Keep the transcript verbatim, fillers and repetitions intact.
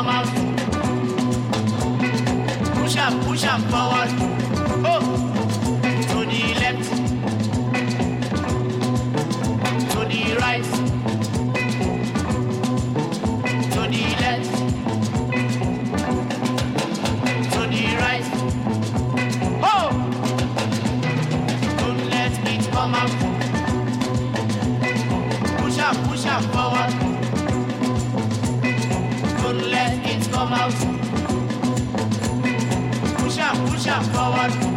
come out. Push up, push up forward. Oh, to the left, to the right, to the left, to the right. Oh, don't let it come out. Push up, push up forward. Don't let it come out. Push up, push up forward.